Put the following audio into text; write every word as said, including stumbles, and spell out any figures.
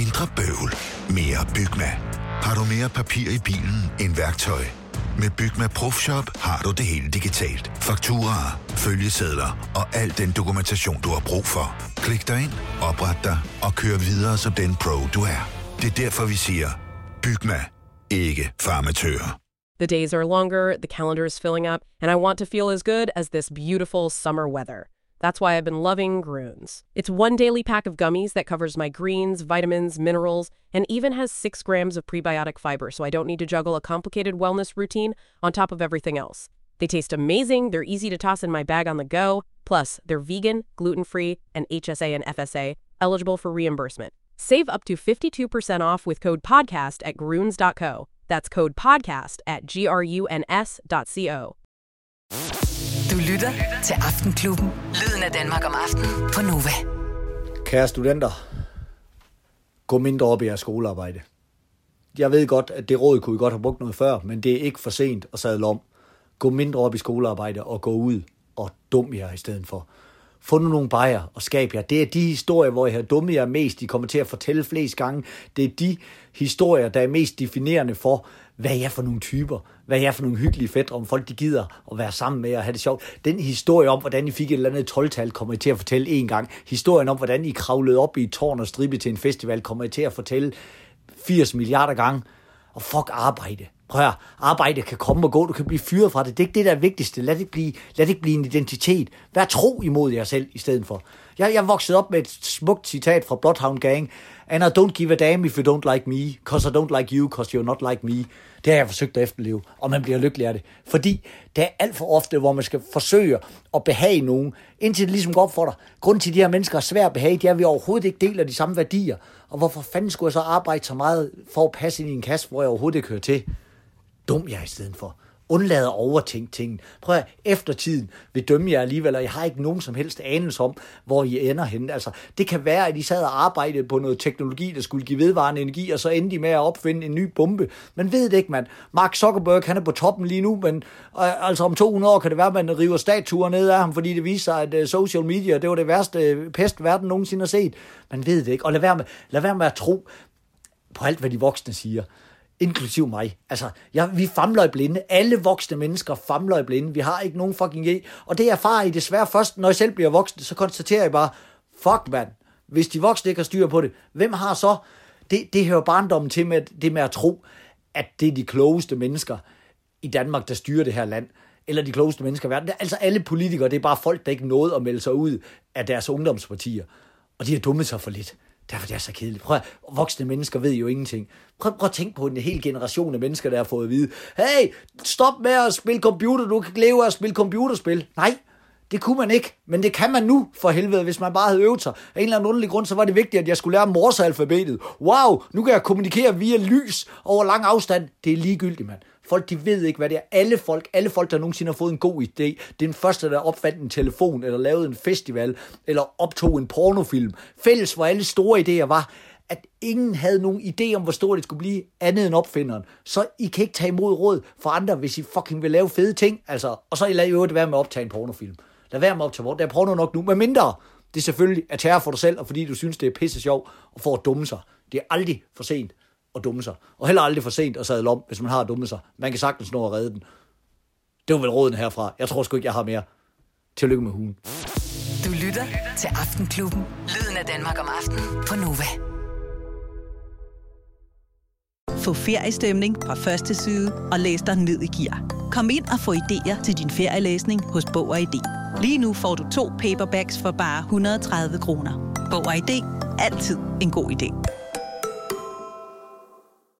Mindre bøvl, mere Bygma. Har du mere papir i bilen end værktøj? Med Bygma ProFshop har du det hele digitalt. Fakturaer, følgesedler og al den dokumentation, du har brug for. Klik dig ind, opret dig og kør videre som den pro, du er. Det er derfor, vi siger, Bygma, ikke farmatører. The days are longer, the calendar is filling up, and I want to feel as good as this beautiful summer weather. That's why I've been loving Grüns. It's one daily pack of gummies that covers my greens, vitamins, minerals, and even has six grams of prebiotic fiber, so I don't need to juggle a complicated wellness routine on top of everything else. They taste amazing, they're easy to toss in my bag on the go, plus they're vegan, gluten-free, and H S A and F S A, eligible for reimbursement. Save up to fifty-two percent off with code PODCAST at gruns dot co. That's code PODCAST at gruns dot co. Du lytter til Aftenklubben. Lyden af Danmark om aftenen på Nova. Kære studenter, gå mindre op i jeres skolearbejde. Jeg ved godt, at det råd kunne I godt have brugt noget før, men det er ikke for sent at sadle om. Gå mindre op i skolearbejde og gå ud og dum jer i stedet for. Få nu nogle bajer og skab jer. Det er de historier, hvor I har dummet jer mest, de kommer til at fortælle flest gange. Det er de historier, der er mest definerende for, hvad I er for nogle typer, hvad I er for nogle hyggelige fætre, om folk de gider at være sammen med og have det sjovt. Den historie om, hvordan I fik et eller andet tolv-tal, kommer I til at fortælle en gang. Historien om, hvordan I kravlede op i et tårn og stribe til en festival, kommer I til at fortælle firs milliarder gange. Og fuck arbejde. Prøv at arbejde kan komme og gå, du kan blive fyret fra det. Det er ikke det, der er vigtigste. Lad det ikke blive, lad det ikke blive en identitet. Vær tro imod jer selv i stedet for. Jeg, jeg voksede op med et smukt citat fra Bloodhound Gang. And I don't give a damn if you don't like me, cause I don't like you, cause you're not like me. Det har jeg forsøgt at efterleve, og man bliver lykkelig af det. Fordi det er alt for ofte, hvor man skal forsøge at behage nogen, indtil det ligesom går op for dig. Grunden til, at de her mennesker er svært at behage, det er, at vi overhovedet ikke deler de samme værdier. Og hvorfor fanden skulle jeg så arbejde så meget for at passe ind i en kasse, hvor jeg overhovedet ikke hører til? Dum jeg i stedet for. Undlad at overtænke tingene. Prøv at eftertiden vil dømme jer alligevel, og jeg har ikke nogen som helst anelse om, hvor I ender henne. Altså, det kan være, at I sad og arbejdede på noget teknologi, der skulle give vedvarende energi, og så endte I med at opfinde en ny bombe. Man ved det ikke, mand. Mark Zuckerberg, han er på toppen lige nu, men øh, altså om to hundrede år kan det være, at man river statuer ned af ham, fordi det viser sig, at uh, social media, det var det værste uh, pest, verden nogensinde har set. Man ved det ikke. Og lad være med, lad være med at tro på alt, hvad de voksne siger. Inklusiv mig. Altså, ja, vi famler i blinde. Alle voksne mennesker famler i blinde. Vi har ikke nogen fucking idé. Og det erfarer I desværre først, når I selv bliver voksne, så konstaterer I bare, fuck mand, hvis de voksne ikke har styr på det, hvem har så? Det, det hører barndommen til med det med at tro, at det er de klogeste mennesker i Danmark, der styrer det her land. Eller de klogeste mennesker i verden. Altså alle politikere, det er bare folk, der ikke nåede at melde sig ud af deres ungdomspartier. Og de har dummet sig for lidt. Derfor det er så kedeligt. Prøv at, voksne mennesker ved jo ingenting. Prøv, prøv at tænke på en hel generation af mennesker, der har fået at vide, hey, stop med at spille computer, du kan leve af at spille computerspil. Nej, det kunne man ikke, men det kan man nu, for helvede, hvis man bare havde øvet sig. Af en eller anden underlig grund, så var det vigtigt, at jeg skulle lære morsealfabetet. Wow, nu kan jeg kommunikere via lys over lang afstand. Det er ligegyldigt, mand. Folk, de ved ikke, hvad det er. Alle folk, alle folk, der nogensinde har fået en god idé, det er den første, der opfandt en telefon, eller lavede en festival, eller optog en pornofilm. Fælles for alle store idéer var, at ingen havde nogen idé om, hvor stort det skulle blive, andet end opfinderen. Så I kan ikke tage imod råd for andre, hvis I fucking vil lave fede ting. Altså, og så lader I jo det være med at optage en pornofilm. Lad være med at optage porno. Der er porno nok nu, men mindre. Det er selvfølgelig at terror for dig selv, og fordi du synes, det er pisse sjov, og for at dumme sig. Det er aldrig for sent at dumme sig. Og heller aldrig for sent at sadle om, hvis man har dummet sig. Man kan sagtens nå at redde den. Det var vel råden herfra. Jeg tror sgu ikke, jeg har mere. Tillykke med hugen. Du lytter til Aftenklubben. Lyden af Danmark om aftenen på Nova. Få feriestemning fra første side og læs dig ned i gear. Kom ind og få idéer til din ferielæsning hos Bog og I D. Lige nu får du to paperbacks for bare et hundrede og tredive kroner. Bog og I D. Altid en god idé.